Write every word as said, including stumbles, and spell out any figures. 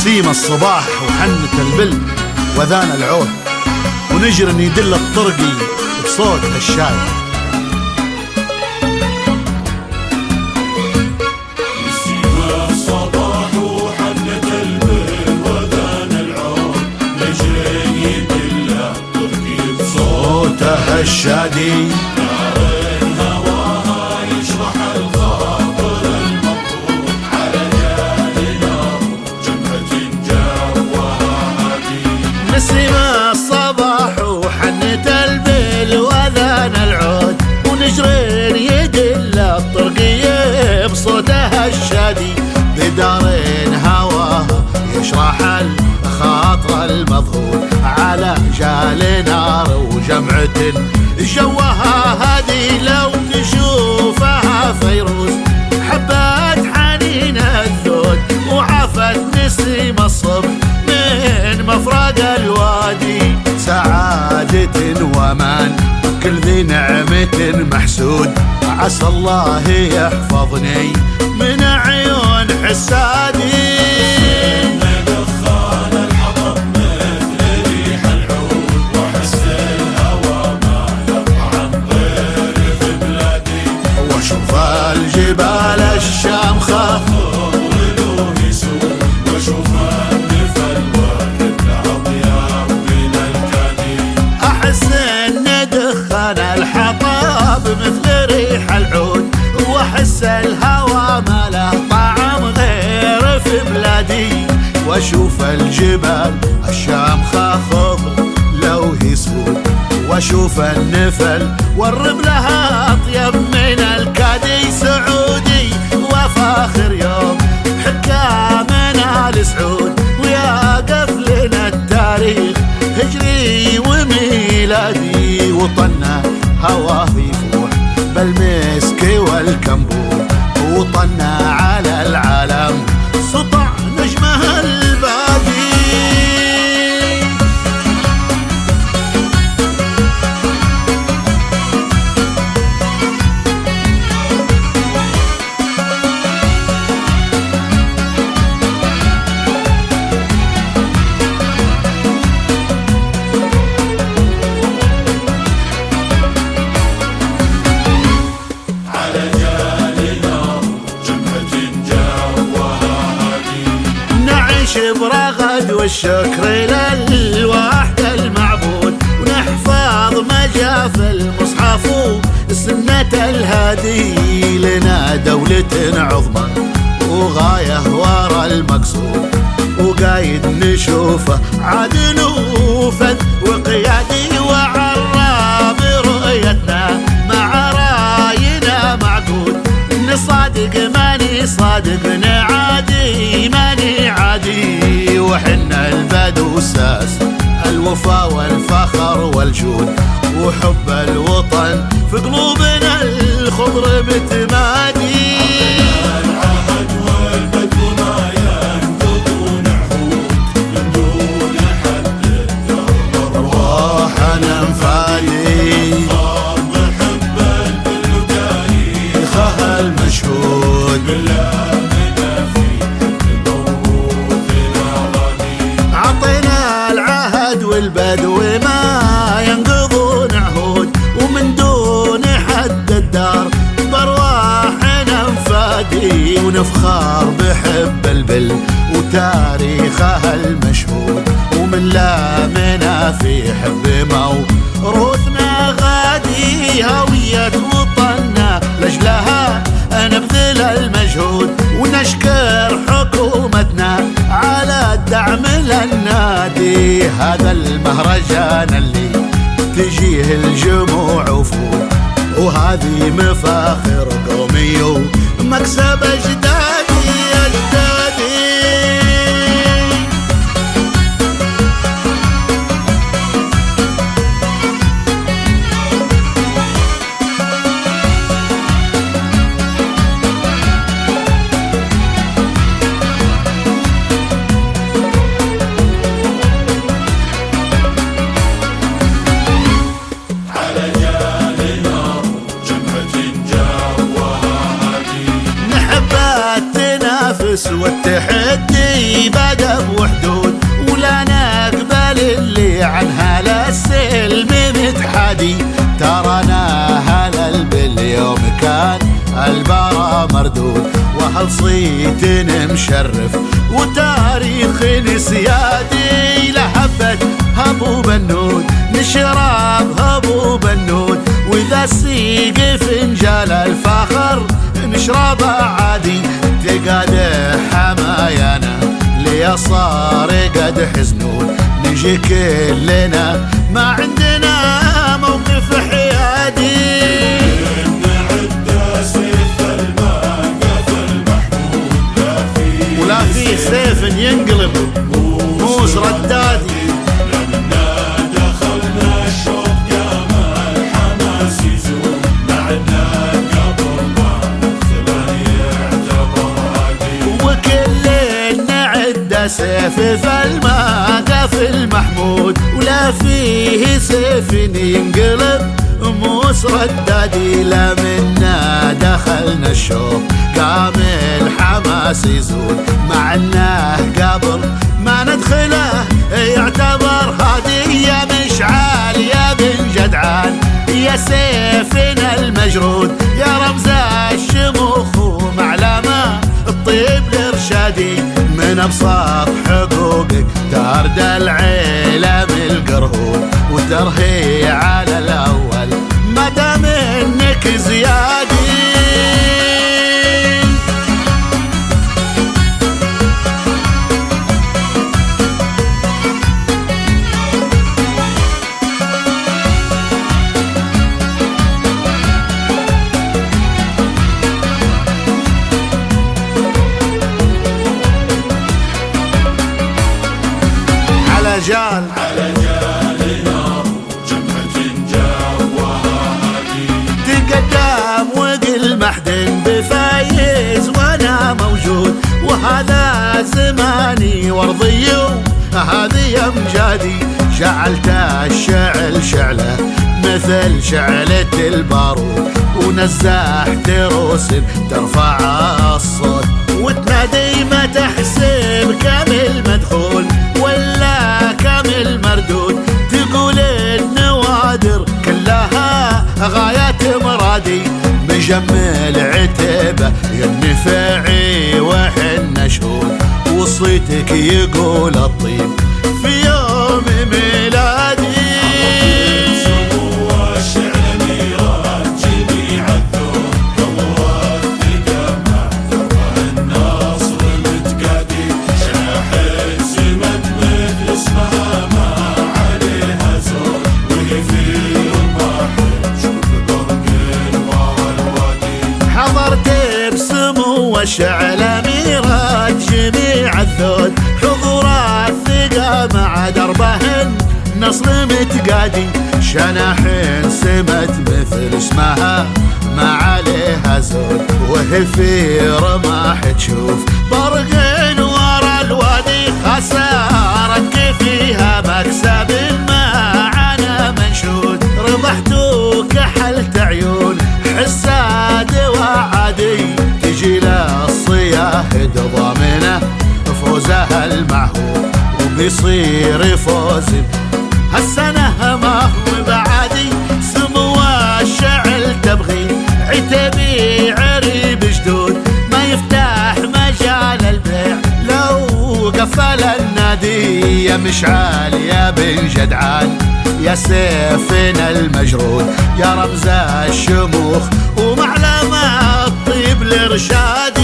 نسيم الصباح وحنة البل وذان العود، ونجر يدل الطرقي بصوت الشاي. نسيم الصباح وحنة البل وذان العود، نجر يدل الطرقي بصوته الشادي. نسيم الصباح وحنة البل وذان العود، ونجرين يدل الطرقية بصوتها الشادي. بدارين هواها يشرح الخاطر المظهور، على جال نار وجمعة جوها هادي. لو تشوفها فيروز حبات حنين الذود، وعافت نسيم الصبح من مفرق الوادي. سعادة ومان كل ذي نعمة محسود، عسى الله يحفظني من عيون حسادي. دخان الحطب مثل ريح العود، وحس الهوى ما يطعم غير في بلادي. واشوف الجبال الشامخة ولو يسود، واشوف النفل والربل اطياب من الكادي. أحس إن دخان الحطب مثل ريح العود، وأحس الهوى ما له طعم غير في بلادي. واشوف الجبال الشامخة خضر لو هي سود، واشوف النفل والرب لها أطيب من الكادي. سعودي وفاخر يوم حكامنا لسعود، ويا قفلنا التاريخ هجري وميلادي. وطننا هواه يفوح بالمسك والكمبور، وطننا على العالم سطع نجمها البادي. برغد والشكر للواحد المعبود، ونحفظ ما جاء في المصحف وسنة الهادي. لنا دولة عظمى وغاية ورا المقصود، وقايد نشوفه عدل وفذ وقيادي. وعرى برؤيتنا مع راينا معقود، نصادق ماني صادق نعادي ماني عادي. وحنا البدو الساس الوفا والفخر والجود، وحب الوطن في قلوبنا الخضر بتمادي. العهد والبدو ما ينقضون عهود، من دون حد الدهر أرواحنا مفادي. نحب البل وتاريخها المشهود بالله والبدو ما ينقضون عهود، ومن دون حد الدار برواحنا مفادي. ونفخر بحب البل وتاريخها المشهود، ومن لامنا في حب موروثنا غادي. هوية وطننا لجلها نبذل المجهود، ونشكر حكومتنا على الدعم للنادي. هذا المهرجان اللي تجيه الجموع وفود، وهذه مفاخر قومي ومكسب أجدادي أجدادي. جدادي ترانا هلل باليوم كان البرا مردود، وهل صيت مشرف وتاريخ سيادي. لهبت هبو بنود نشرب هبو بنود، واذا سيق فنجال الفخر نشرب عادي. تقاده حمايانا ليا صار قد حزنون، نجي كلنا ما عندنا موقف حيادي. ولا في سيف ينقلب موس ردادي. لما دخلنا الشوط قام الحماس يزول معنا قبل ما ندخله يعتبر عادي. وكلنا عدة سيف فالماقف المحمود، ولا فيه سيف ينقلب موس ردادي. لا منا دخلنا الشوط قام الحماس يزول معنا قبل ما ندخله يعتبر هادي. يا مشعال يا بن جدعان يا سيفنا المجرود، يا رمز الشموخ ومعلمة الطيب الارشادي. من ابسط حقوقك تارد العيلة من القرهود، وترهي على الاول ما دام انك زيادي. جال على جال نار جمعة جوها هادي. تقدم وقل محدن بفايز وانا موجود، وهذا زماني وارضي هذه امجادي. شعلت الشعل شعله مثل شعلة البارود، ونزحت روس ترفع الصوت، وتنادي ما تحسب كامل مدخول ولا كامل مردود. تقول النوادر كلها غايات مرادي، مجمل عتبه ينفعي وحن شهود، وصيتك يقول الطيب في يوم ميلادي. وشعل أميرات جميع الذود، حضورات ثقة مع دربهن نصر متقادي. شناحين سمت مثل اسمها ما عليها زود، وهي في رماح تشوف برق ورا الوادي. خسارتك فيها مكسب معنا منشود، ربحتوا كحلت عيون حساد وعادي. تجي للصياهد ضامنه فوزها المعهود، وبيصير فوز هالسنه ما هو بعادي. سمو الشعل تبغي عتبي عريب جدود، ما يفتح مجال البيع لو قفل النادي. يا مشعال يا بن جدعان يا سيفنا المجرود، يا رمز الشموخ ومعلمة الطيب الارشادي.